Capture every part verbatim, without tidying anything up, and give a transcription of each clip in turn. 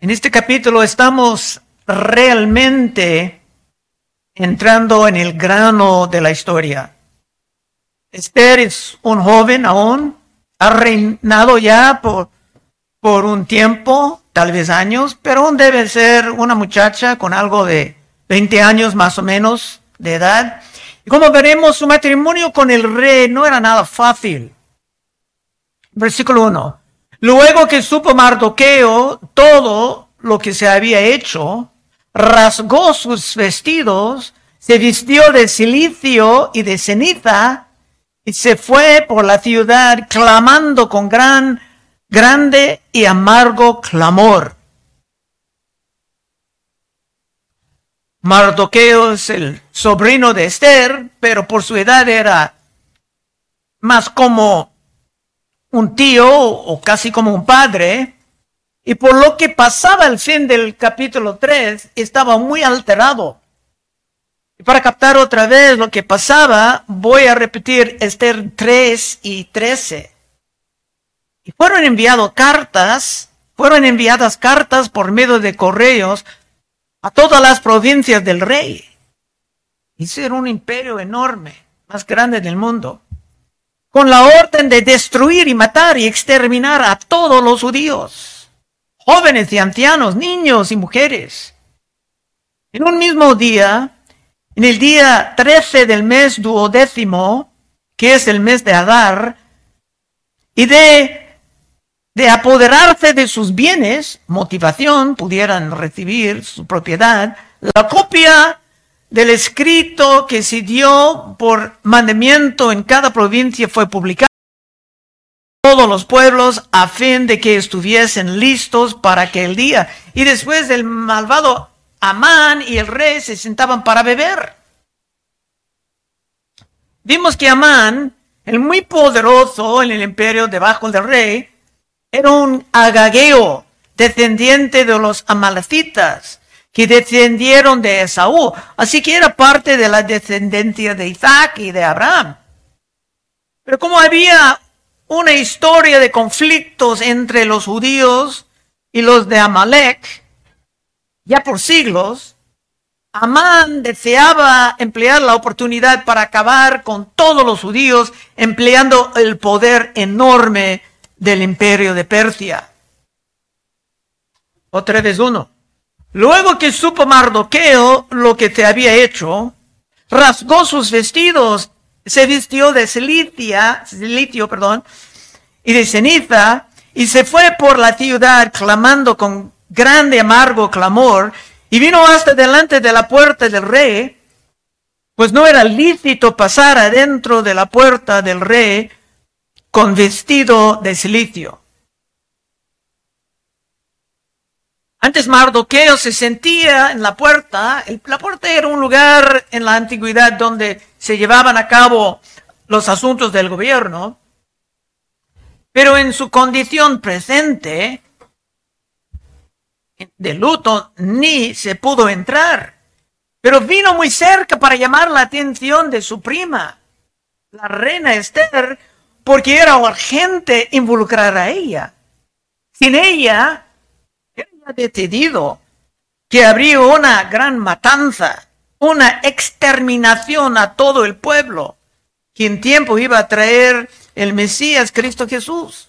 En este capítulo estamos realmente entrando en el grano de la historia. Esther es un joven aún, ha reinado ya por, por un tiempo, tal vez años, pero aún debe ser una muchacha con algo de veinte años más o menos de edad. Y como veremos, su matrimonio con el rey no era nada fácil. Versículo uno. Luego que supo Mardoqueo todo lo que se había hecho, rasgó sus vestidos, se vistió de cilicio y de ceniza, y se fue por la ciudad clamando con gran, grande y amargo clamor. Mardoqueo es el sobrino de Esther, pero por su edad era más como un tío o casi como un padre, y por lo que pasaba al fin del capítulo tres, estaba muy alterado. Y para captar otra vez lo que pasaba, voy a repetir Esther tres y trece. Y fueron enviadas cartas, fueron enviadas cartas por medio de correos a todas las provincias del rey. Ese era un imperio enorme, más grande del mundo, con la orden de destruir y matar y exterminar a todos los judíos, jóvenes y ancianos, niños y mujeres. En un mismo día, en el día trece del mes duodécimo, que es el mes de Adar, y de, de apoderarse de sus bienes, motivación, pudieran recibir su propiedad, la copia del escrito que se dio por mandamiento en cada provincia fue publicado en todos los pueblos a fin de que estuviesen listos para aquel día. Y después el malvado Amán y el rey se sentaban para beber. Vimos que Amán, el muy poderoso en el imperio debajo del rey, era un agageo, descendiente de los amalecitas, que descendieron de Esaú, así que era parte de la descendencia de Isaac y de Abraham. Pero como había una historia de conflictos entre los judíos y los de Amalek, ya por siglos, Amán deseaba emplear la oportunidad para acabar con todos los judíos, empleando el poder enorme del imperio de Persia. Otra vez uno. Luego que supo Mardoqueo lo que te había hecho, rasgó sus vestidos, se vistió de silicia, silicio, perdón, y de ceniza, y se fue por la ciudad clamando con grande amargo clamor, y vino hasta delante de la puerta del rey, pues no era lícito pasar adentro de la puerta del rey con vestido de silicio. Antes Mardoqueo se sentía en la puerta. La puerta era un lugar en la antigüedad donde se llevaban a cabo los asuntos del gobierno. Pero en su condición presente de luto ni se pudo entrar. Pero vino muy cerca para llamar la atención de su prima, la reina Esther, porque era urgente involucrar a ella. Sin ella, ha decidido que habría una gran matanza, una exterminación a todo el pueblo, que en tiempo iba a traer el Mesías Cristo Jesús.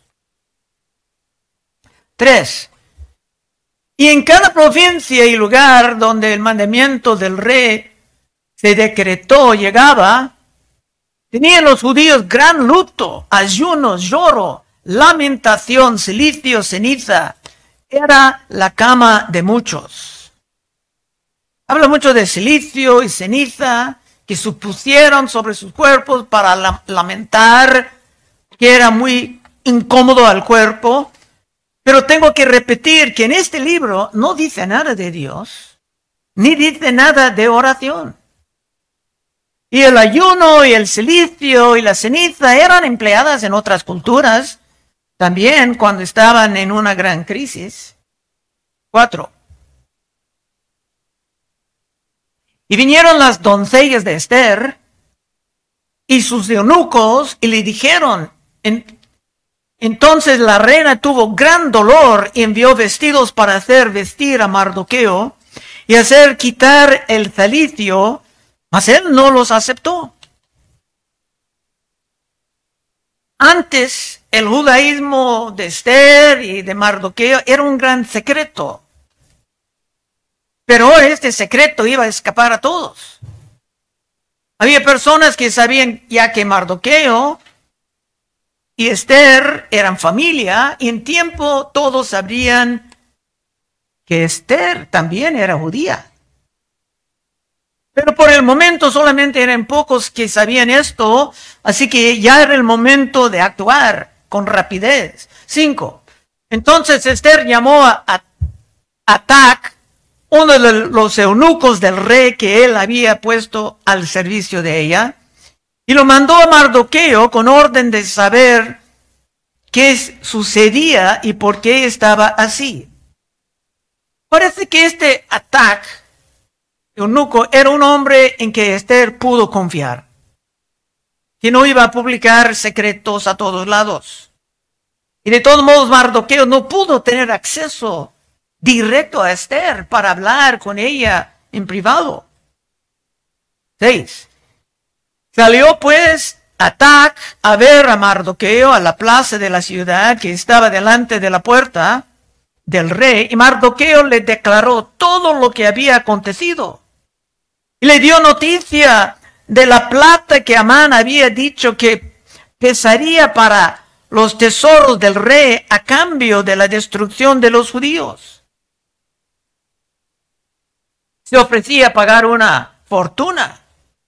Tres. Y en cada provincia y lugar donde el mandamiento del rey se decretó llegaba, tenían los judíos gran luto, ayunos, lloro, lamentación, silicio, ceniza. Era la cama de muchos. Habla mucho de silicio y ceniza que supusieron sobre sus cuerpos para la- lamentar, que era muy incómodo al cuerpo. Pero tengo que repetir que en este libro no dice nada de Dios, ni dice nada de oración. Y el ayuno y el silicio y la ceniza eran empleadas en otras culturas, también cuando estaban en una gran crisis. Cuatro. Y vinieron las doncellas de Esther y sus eunucos y le dijeron, en, Entonces la reina tuvo gran dolor y envió vestidos para hacer vestir a Mardoqueo y hacer quitar el cilicio, mas él no los aceptó. Antes, el judaísmo de Esther y de Mardoqueo era un gran secreto. Pero ahora este secreto iba a escapar a todos. Había personas que sabían ya que Mardoqueo y Esther eran familia, y en tiempo todos sabrían que Esther también era judía. Pero por el momento solamente eran pocos que sabían esto, así que ya era el momento de actuar con rapidez. Cinco. Entonces Esther llamó a, a Atac, uno de los eunucos del rey que él había puesto al servicio de ella, y lo mandó a Mardoqueo con orden de saber qué sucedía y por qué estaba así. Parece que este Atac, eunuco, era un hombre en que Esther pudo confiar, que no iba a publicar secretos a todos lados. Y de todos modos Mardoqueo no pudo tener acceso directo a Esther para hablar con ella en privado. Seis. Salió pues Atac a ver a Mardoqueo a la plaza de la ciudad que estaba delante de la puerta del rey, y Mardoqueo le declaró todo lo que había acontecido. Y le dio noticia de la plata que Amán había dicho que pesaría para los tesoros del rey a cambio de la destrucción de los judíos. Se ofrecía pagar una fortuna.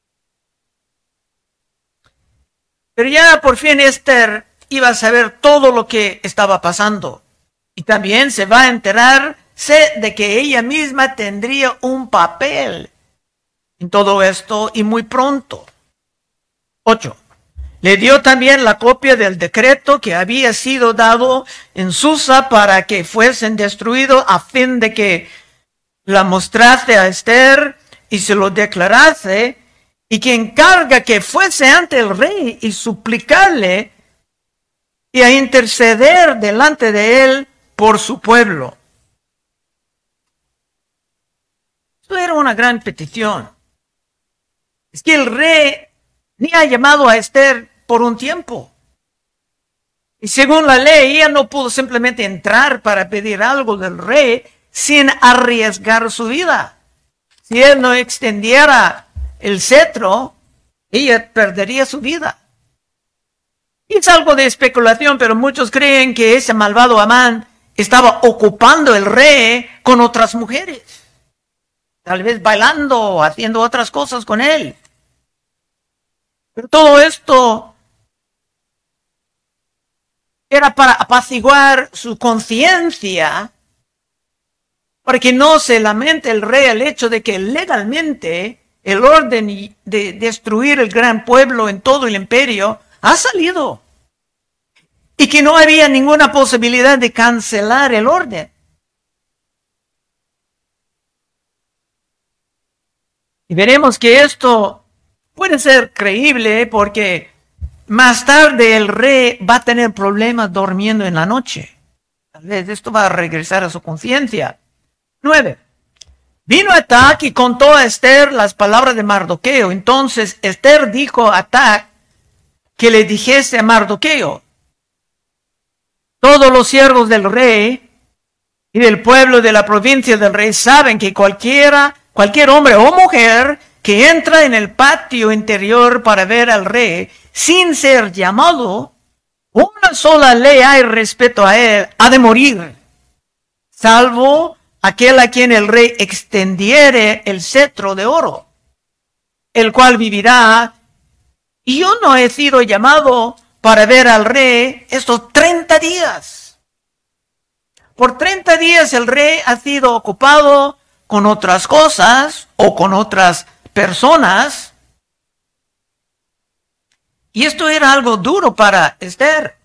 Pero ya por fin Esther iba a saber todo lo que estaba pasando. Y también se va a enterarse de que ella misma tendría un papel en todo esto, y muy pronto. Ocho. Le dio también la copia del decreto que había sido dado en Susa para que fuesen destruidos, a fin de que la mostrase a Esther y se lo declarase, y que encarga que fuese ante el rey y suplicarle y a interceder delante de él por su pueblo. Esto era una gran petición. Es que el rey ni ha llamado a Esther por un tiempo. Y según la ley, ella no pudo simplemente entrar para pedir algo del rey sin arriesgar su vida. Si él no extendiera el cetro, ella perdería su vida. Es algo de especulación, pero muchos creen que ese malvado Amán estaba ocupando el rey con otras mujeres. Tal vez bailando o haciendo otras cosas con él. Pero todo esto era para apaciguar su conciencia, para que no se lamente el rey el hecho de que legalmente el orden de destruir el gran pueblo en todo el imperio ha salido. Y que no había ninguna posibilidad de cancelar el orden. Y veremos que esto puede ser creíble porque más tarde el rey va a tener problemas durmiendo en la noche. Tal vez esto va a regresar a su conciencia. Nueve. Vino Atac y contó a Esther las palabras de Mardoqueo. Entonces Esther dijo a Atac que le dijese a Mardoqueo: todos los siervos del rey y del pueblo de la provincia del rey saben que cualquiera, cualquier hombre o mujer que entra en el patio interior para ver al rey sin ser llamado, una sola ley hay respecto a él: ha de morir, salvo aquel a quien el rey extendiere el cetro de oro, el cual vivirá. Y yo no he sido llamado para ver al rey estos treinta días. Por treinta días el rey ha sido ocupado con otras cosas o con otras personas. Y esto era algo duro para Esther.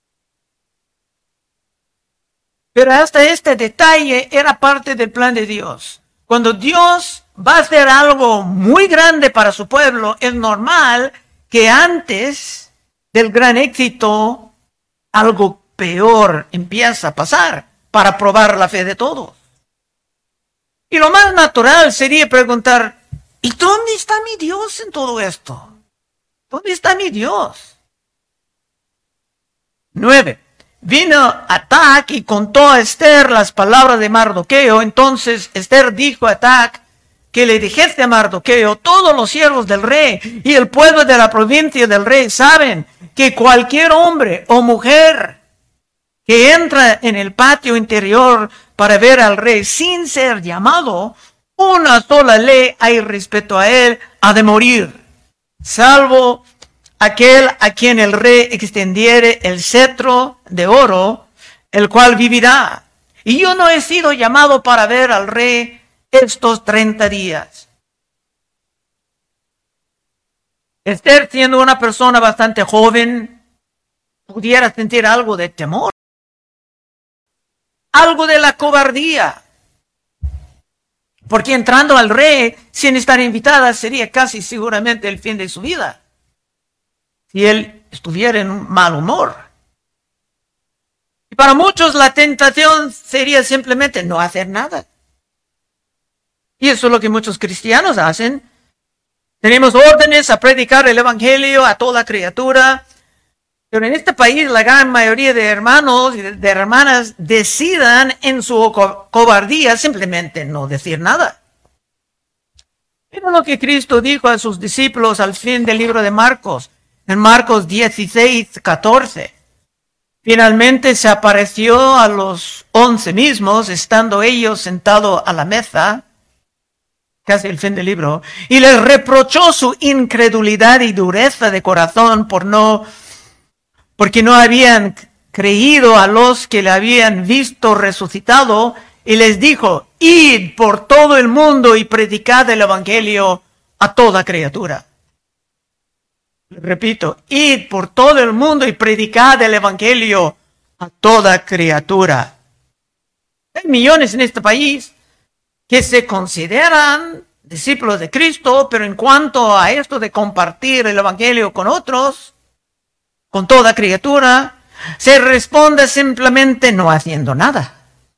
Pero hasta este detalle era parte del plan de Dios. Cuando Dios va a hacer algo muy grande para su pueblo, es normal que antes del gran éxito algo peor empieza a pasar para probar la fe de todos. Y lo más natural sería preguntar, ¿y dónde está mi Dios en todo esto? ¿Dónde está mi Dios? Nueve. Vino Atac y contó a Esther las palabras de Mardoqueo. Entonces Esther dijo a Atac que le dijese a Mardoqueo: todos los siervos del rey y el pueblo de la provincia del rey saben que cualquier hombre o mujer que entra en el patio interior para ver al rey sin ser llamado, una sola ley hay respecto a él: ha de morir, salvo aquel a quien el rey extendiere el cetro de oro, el cual vivirá. Y yo no he sido llamado para ver al rey estos treinta días. Esther, siendo una persona bastante joven, pudiera sentir algo de temor, algo de la cobardía, porque entrando al rey sin estar invitada sería casi seguramente el fin de su vida, si él estuviera en un mal humor. Y para muchos la tentación sería simplemente no hacer nada. Y eso es lo que muchos cristianos hacen. Tenemos órdenes a predicar el evangelio a toda criatura, pero en este país la gran mayoría de hermanos y de hermanas decidan en su co- cobardía simplemente no decir nada. Pero lo que Cristo dijo a sus discípulos al fin del libro de Marcos, en Marcos dieciséis, catorce. Finalmente se apareció a los once mismos, estando ellos sentados a la mesa, casi el fin del libro, y les reprochó su incredulidad y dureza de corazón por no, porque no habían creído a los que le habían visto resucitado, y les dijo: id por todo el mundo y predicad el evangelio a toda criatura. Repito, id por todo el mundo y predicad el evangelio a toda criatura. Hay millones en este país que se consideran discípulos de Cristo, pero en cuanto a esto de compartir el evangelio con otros, con toda criatura, se responde simplemente no haciendo nada.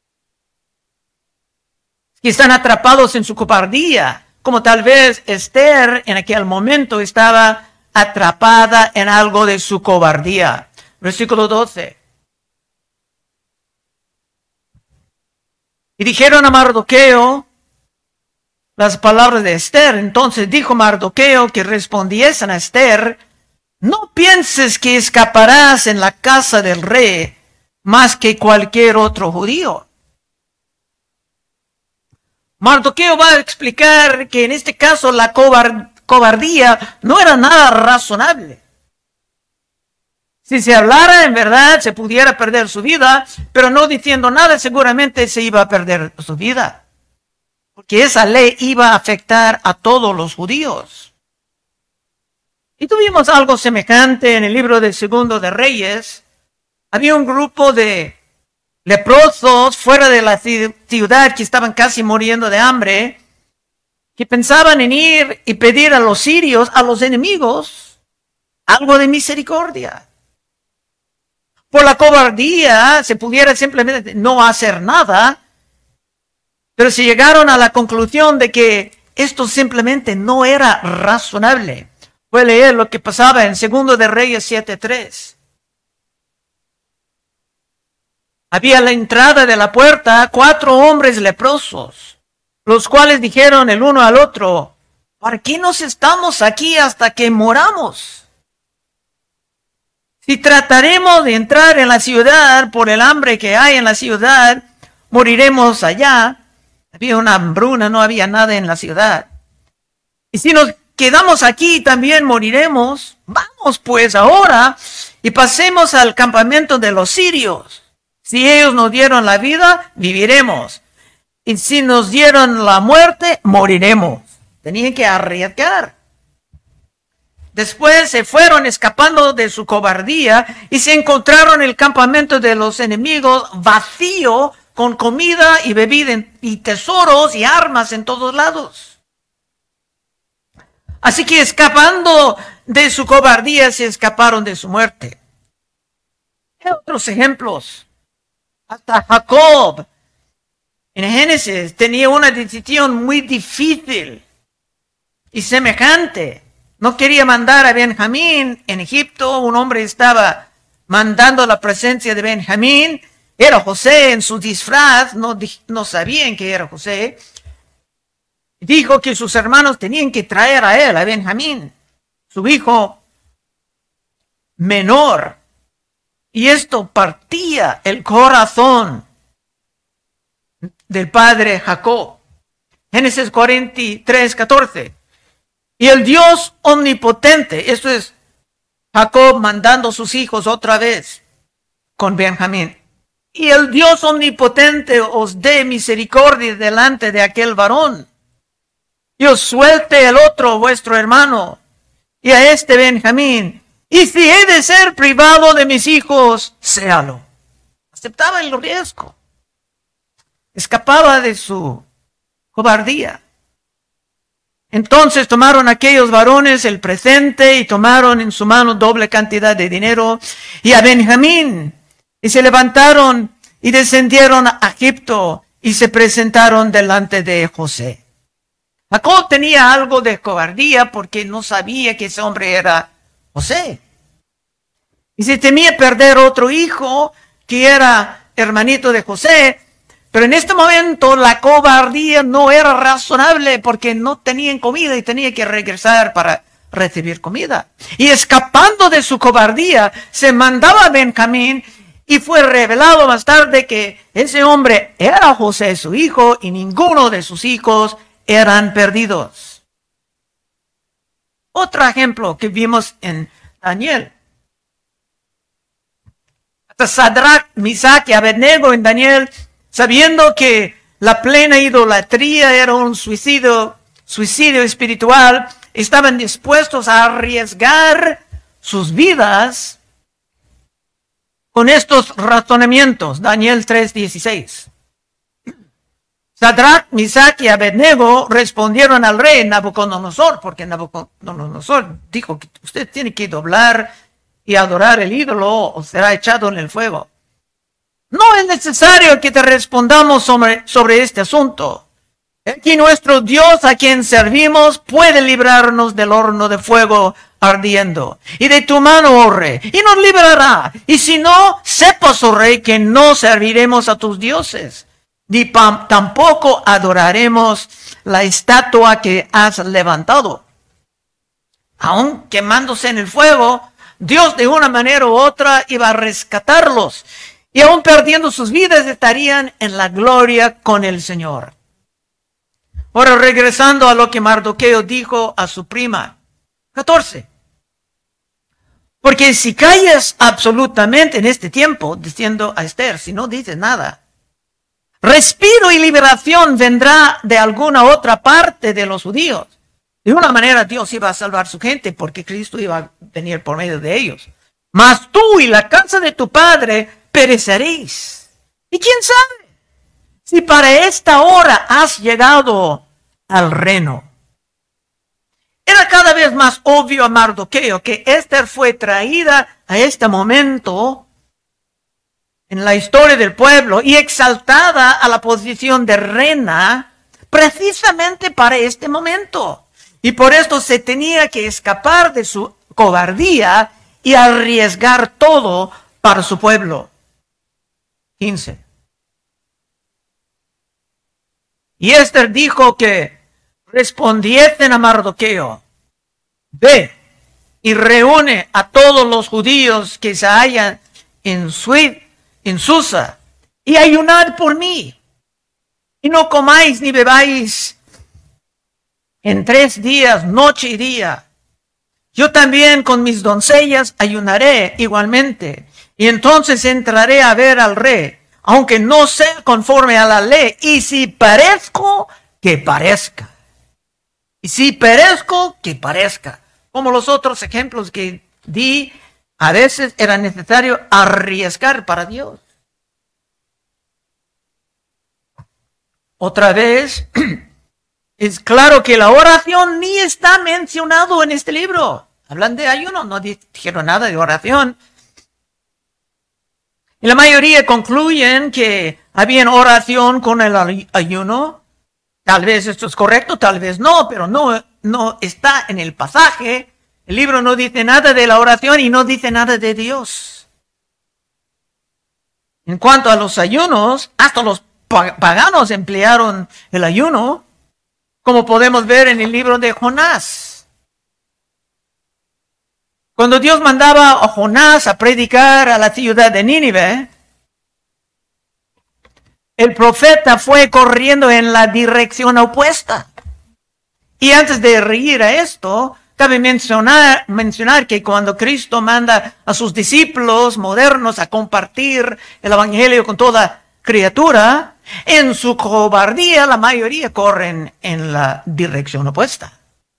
Que están atrapados en su cobardía, como tal vez Esther en aquel momento estaba atrapada en algo de su cobardía. Versículo doce. Y dijeron a Mardoqueo las palabras de Esther. Entonces dijo Mardoqueo que respondiesen a Esther: no pienses que escaparás en la casa del rey más que cualquier otro judío. Mardoqueo va a explicar que en este caso la cobardía cobardía no era nada razonable. Si se hablara en verdad, se pudiera perder su vida, pero no diciendo nada, seguramente se iba a perder su vida, porque esa ley iba a afectar a todos los judíos. Y tuvimos algo semejante en el libro de Segundo de Reyes. Había un grupo de leprosos fuera de la ciudad que estaban casi muriendo de hambre, que pensaban en ir y pedir a los sirios, a los enemigos, algo de misericordia. Por la cobardía se pudiera simplemente no hacer nada, pero se llegaron a la conclusión de que esto simplemente no era razonable. Voy a leer lo que pasaba en Segundo de Reyes siete tres. Había a la entrada de la puerta cuatro hombres leprosos, los cuales dijeron el uno al otro: ¿para qué nos estamos aquí hasta que moramos? Si trataremos de entrar en la ciudad por el hambre que hay en la ciudad, moriremos allá. Había una hambruna, no había nada en la ciudad. Y si nos quedamos aquí, también moriremos. Vamos pues ahora y pasemos al campamento de los sirios. Si ellos nos dieron la vida, viviremos. Y si nos dieron la muerte, moriremos. Tenían que arriesgar. Después se fueron escapando de su cobardía y se encontraron el campamento de los enemigos vacío, con comida y bebida y tesoros y armas en todos lados. Así que escapando de su cobardía, se escaparon de su muerte. Hay otros ejemplos. Hasta Jacob en Génesis tenía una decisión muy difícil y semejante. No quería mandar a Benjamín en Egipto. Un hombre estaba mandando la presencia de Benjamín. Era José en su disfraz. No, no sabían que era José. Dijo que sus hermanos tenían que traer a él, a Benjamín, su hijo menor. Y esto partía el corazón del padre Jacob. Génesis cuarenta y tres, catorce. Y el Dios omnipotente, esto es Jacob mandando a sus hijos otra vez con Benjamín. Y el Dios omnipotente os dé misericordia delante de aquel varón. Y os suelte el otro vuestro hermano, y a este Benjamín. Y si he de ser privado de mis hijos, séalo. Aceptaba el riesgo. Escapaba de su cobardía. Entonces tomaron aquellos varones el presente y tomaron en su mano doble cantidad de dinero y a Benjamín. Y se levantaron y descendieron a Egipto y se presentaron delante de José. Jacob tenía algo de cobardía porque no sabía que ese hombre era José. Y se temía perder otro hijo que era hermanito de José. Pero en este momento la cobardía no era razonable porque no tenían comida y tenía que regresar para recibir comida. Y escapando de su cobardía, se mandaba a Benjamín y fue revelado más tarde que ese hombre era José, su hijo, y ninguno de sus hijos eran perdidos. Otro ejemplo que vimos en Daniel. Hasta Sadrach, Misach y Abednego en Daniel, sabiendo que la plena idolatría era un suicidio, suicidio espiritual, estaban dispuestos a arriesgar sus vidas con estos razonamientos. Daniel tres dieciséis. Sadrach, Misach y Abednego respondieron al rey Nabucodonosor, porque Nabucodonosor dijo que usted tiene que doblar y adorar el ídolo o será echado en el fuego. No es necesario que te respondamos sobre, sobre este asunto. Aquí nuestro Dios a quien servimos puede librarnos del horno de fuego ardiendo y de tu mano, oh rey, y nos librará. Y si no, sepas, oh rey, que no serviremos a tus dioses, ni tampoco adoraremos la estatua que has levantado. Aún quemándose en el fuego, Dios de una manera u otra iba a rescatarlos. Y aún perdiendo sus vidas estarían en la gloria con el Señor. Ahora regresando a lo que Mardoqueo dijo a su prima. catorce. Porque si callas absolutamente en este tiempo, diciendo a Esther, si no dices nada, respiro y liberación vendrá de alguna otra parte de los judíos. De una manera Dios iba a salvar su gente porque Cristo iba a venir por medio de ellos. Mas tú y la casa de tu padre pereceréis. ¿Y quién sabe si para esta hora has llegado al reino? Era cada vez más obvio a Mardoqueo que Esther fue traída a este momento en la historia del pueblo y exaltada a la posición de reina precisamente para este momento. Y por esto se tenía que escapar de su cobardía y arriesgar todo para su pueblo. quince. Y Esther dijo que respondiesen a Mardoqueo: ve y reúne a todos los judíos que se hallan en, Suid, en Susa, y ayunad por mí, y no comáis ni bebáis en tres días, noche y día. Yo también con mis doncellas ayunaré igualmente, y entonces entraré a ver al rey, aunque no sea conforme a la ley, y si parezco, que parezca. Y si perezco, que parezca. Como los otros ejemplos que di, a veces era necesario arriesgar para Dios. Otra vez, es claro que la oración ni está mencionado en este libro. Hablan de ayuno, no dijeron nada de oración. Y la mayoría concluyen que había oración con el ayuno. Tal vez esto es correcto, tal vez no, pero no, no está en el pasaje. El libro no dice nada de la oración y no dice nada de Dios. En cuanto a los ayunos, hasta los paganos emplearon el ayuno, como podemos ver en el libro de Jonás. Cuando Dios mandaba a Jonás a predicar a la ciudad de Nínive, el profeta fue corriendo en la dirección opuesta. Y antes de reír a esto, cabe mencionar, mencionar que cuando Cristo manda a sus discípulos modernos a compartir el evangelio con toda criatura, en su cobardía la mayoría corren en la dirección opuesta.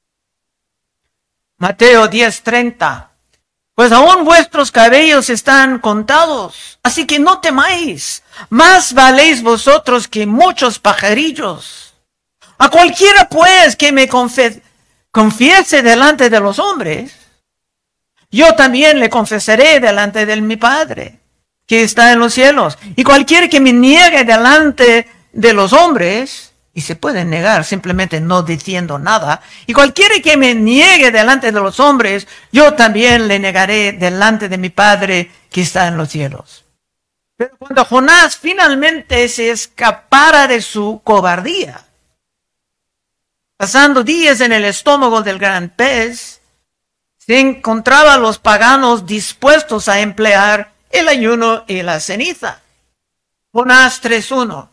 Mateo diez treinta. Pues aún vuestros cabellos están contados, así que no temáis, más valéis vosotros que muchos pajarillos. A cualquiera pues que me confiese, confiese delante de los hombres, yo también le confesaré delante de mi Padre, que está en los cielos. Y cualquiera que me niegue delante de los hombres, y se puede negar simplemente no diciendo nada, y cualquiera que me niegue delante de los hombres, yo también le negaré delante de mi Padre que está en los cielos. Pero cuando Jonás finalmente se escapara de su cobardía, pasando días en el estómago del gran pez, se encontraba a los paganos dispuestos a emplear el ayuno y la ceniza. Jonás tres uno.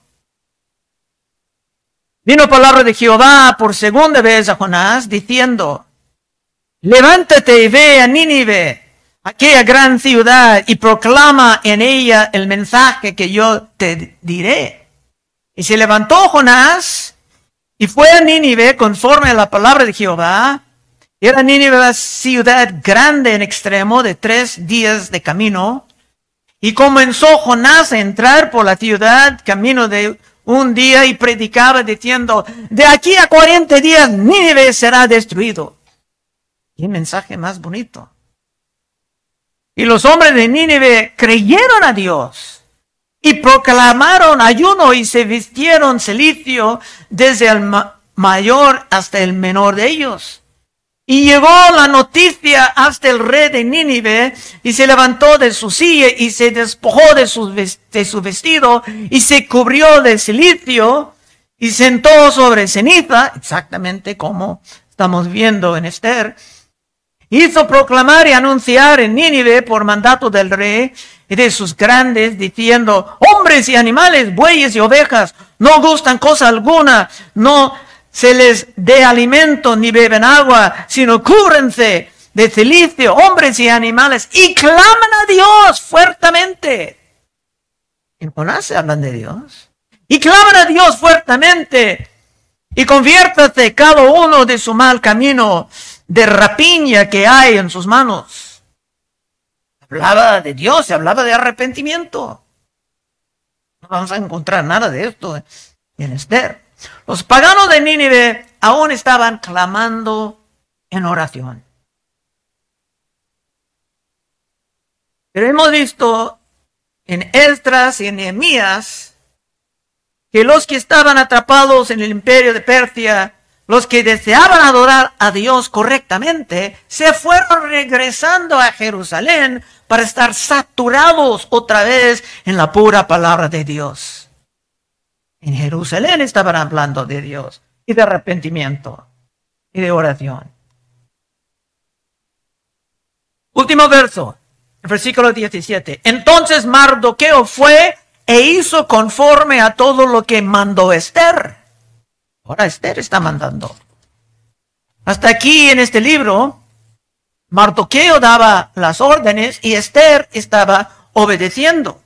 Vino palabra de Jehová por segunda vez a Jonás, diciendo, levántate y ve a Nínive, aquella gran ciudad, y proclama en ella el mensaje que yo te diré. Y se levantó Jonás y fue a Nínive conforme a la palabra de Jehová. Era Nínive la ciudad grande en extremo, de tres días de camino. Y comenzó Jonás a entrar por la ciudad, camino de un día, y predicaba diciendo, de aquí a cuarenta días Nínive será destruido. ¡Qué mensaje más bonito! Y los hombres de Nínive creyeron a Dios y proclamaron ayuno y se vistieron cilicio desde el ma- mayor hasta el menor de ellos. Y llegó la noticia hasta el rey de Nínive, y se levantó de su silla y se despojó de su, de su vestido y se cubrió de cilicio y sentó sobre ceniza, exactamente como estamos viendo en Esther. Hizo proclamar y anunciar en Nínive por mandato del rey y de sus grandes, diciendo, hombres y animales, bueyes y ovejas, no gustan cosa alguna, no se les dé alimento ni beben agua, sino cúbrense de cilicio, hombres y animales, y claman a Dios fuertemente. En Jonás se hablan de Dios. Y claman a Dios fuertemente, y conviértase cada uno de su mal camino de rapiña que hay en sus manos. Hablaba de Dios, se hablaba de arrepentimiento. No vamos a encontrar nada de esto en Esther. Los paganos de Nínive aún estaban clamando en oración. Pero hemos visto en Esdras y en Nehemías que los que estaban atrapados en el imperio de Persia, los que deseaban adorar a Dios correctamente, se fueron regresando a Jerusalén para estar saturados otra vez en la pura palabra de Dios. En Jerusalén estaban hablando de Dios y de arrepentimiento y de oración. Último verso, el versículo diecisiete. Entonces Mardoqueo fue e hizo conforme a todo lo que mandó Esther. Ahora Esther está mandando. Hasta aquí en este libro, Mardoqueo daba las órdenes y Esther estaba obedeciendo.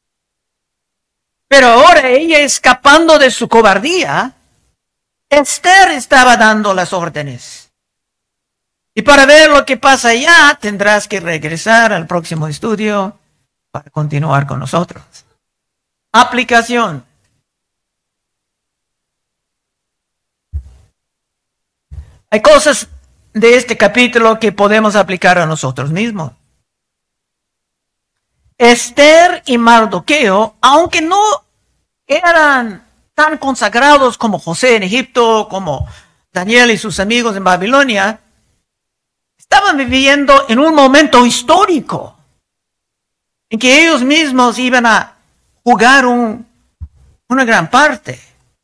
Pero ahora ella, escapando de su cobardía, Esther estaba dando las órdenes. Y para ver lo que pasa allá, tendrás que regresar al próximo estudio para continuar con nosotros. Aplicación. Hay cosas de este capítulo que podemos aplicar a nosotros mismos. Esther y Mardoqueo, aunque no eran tan consagrados como José en Egipto, como Daniel y sus amigos en Babilonia, estaban viviendo en un momento histórico en que ellos mismos iban a jugar un, una gran parte.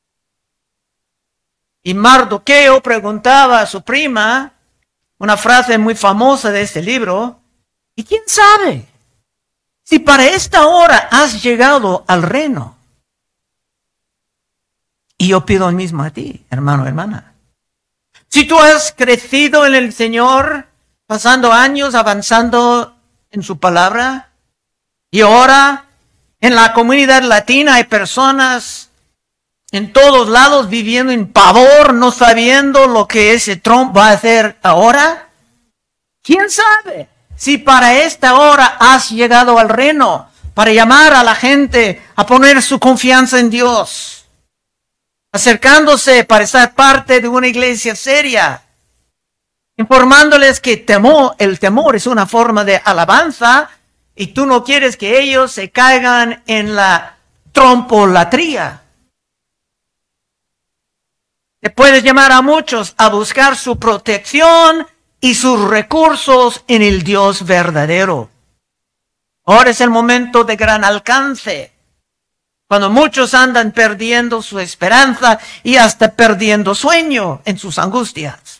Y Mardoqueo preguntaba a su prima, una frase muy famosa de este libro, ¿y quién sabe si para esta hora has llegado al reino? Y yo pido el mismo a ti, hermano, hermana. Si tú has crecido en el Señor, pasando años avanzando en su palabra, y ahora en la comunidad latina hay personas en todos lados viviendo en pavor, no sabiendo lo que ese Trump va a hacer ahora. ¿Quién sabe si para esta hora has llegado al reino para llamar a la gente a poner su confianza en Dios, acercándose para ser parte de una iglesia seria, informándoles que temor, el temor es una forma de alabanza y tú no quieres que ellos se caigan en la trompolatría? Te puedes llamar a muchos a buscar su protección y sus recursos en el Dios verdadero. Ahora es el momento de gran alcance, cuando muchos andan perdiendo su esperanza y hasta perdiendo sueño en sus angustias.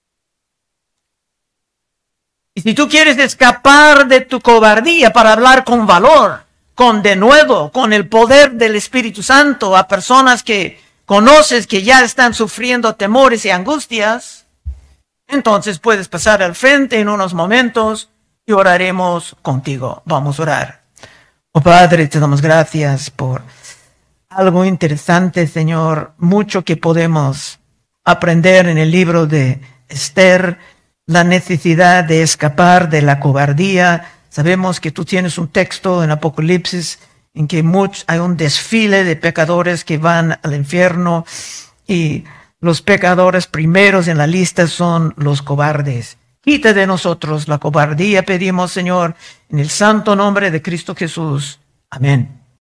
Y si tú quieres escapar de tu cobardía para hablar con valor, con denuedo, con el poder del Espíritu Santo a personas que conoces que ya están sufriendo temores y angustias, entonces puedes pasar al frente en unos momentos y oraremos contigo. Vamos a orar. Oh Padre, te damos gracias por algo interesante, Señor, mucho que podemos aprender en el libro de Esther, la necesidad de escapar de la cobardía. Sabemos que tú tienes un texto en Apocalipsis en que much, hay un desfile de pecadores que van al infierno y los pecadores primeros en la lista son los cobardes. Quita de nosotros la cobardía, pedimos, Señor, en el santo nombre de Cristo Jesús. Amén.